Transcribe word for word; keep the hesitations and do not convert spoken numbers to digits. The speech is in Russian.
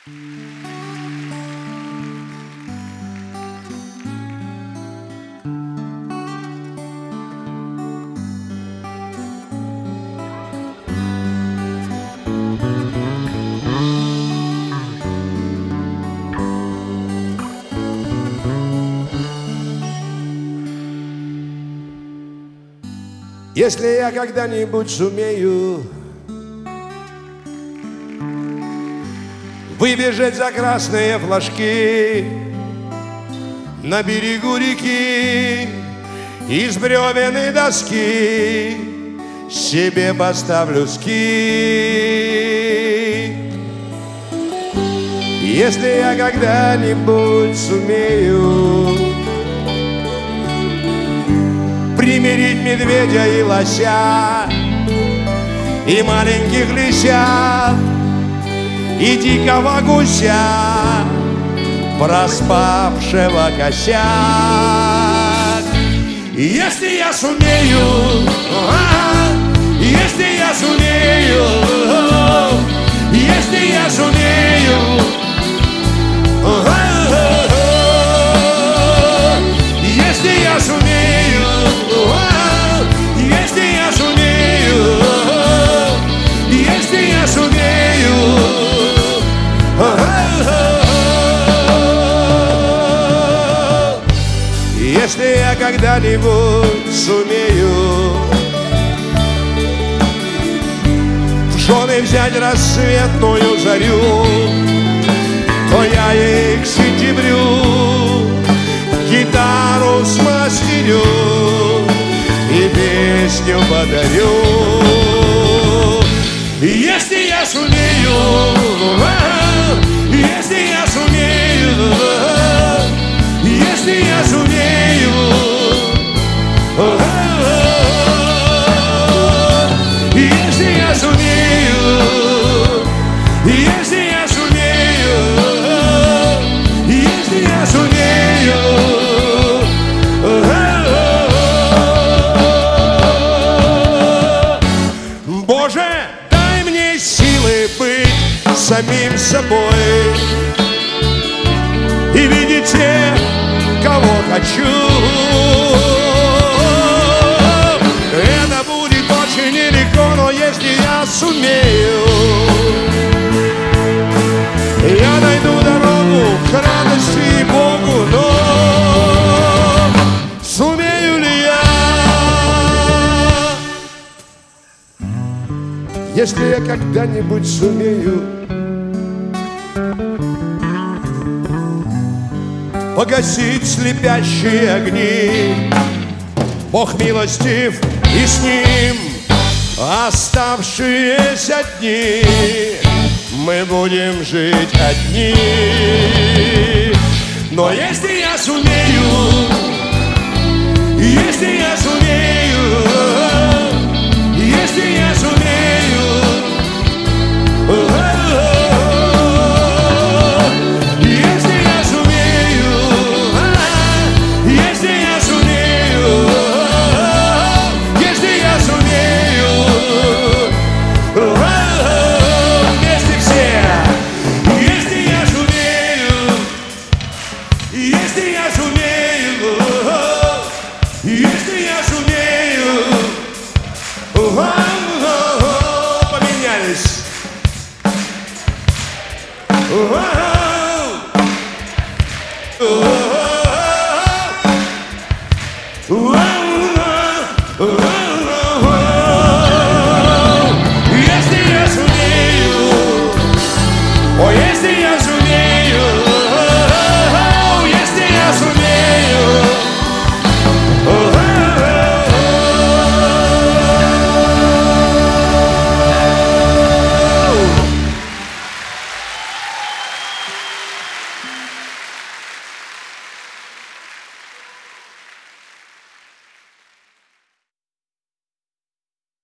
Если я когда-нибудь сумею выбежать за красные флажки на берегу реки, из бревен и доски себе поставлю ски. Если я когда-нибудь сумею примирить медведя и лося, и маленьких лисят, и дикого гуся, проспавшего косяк. Если я сумею, а, если я сумею, если я сумею, а, если я сумею, если я сумею, если я сумею, если я когда-нибудь сумею в жены взять рассветную зарю, то я ей к сентябрю гитару смастерю и песню подарю. Если я сумею, если я сумею, если я сумею, если я сумею, если я сумею, если я сумею, Боже, дай мне силы быть самим собой и видеть тех, кого хочу. Это будет очень нелегко, но если я сумею, я найду дорогу к радости и Богу. Но сумею ли я? Если я когда-нибудь сумею погасить слепящие огни, Бог милостив, и с Ним оставшиеся дни мы будем жить одни. Но если я сумею, если я сумею, если я сумею, если я сумею, поменялись.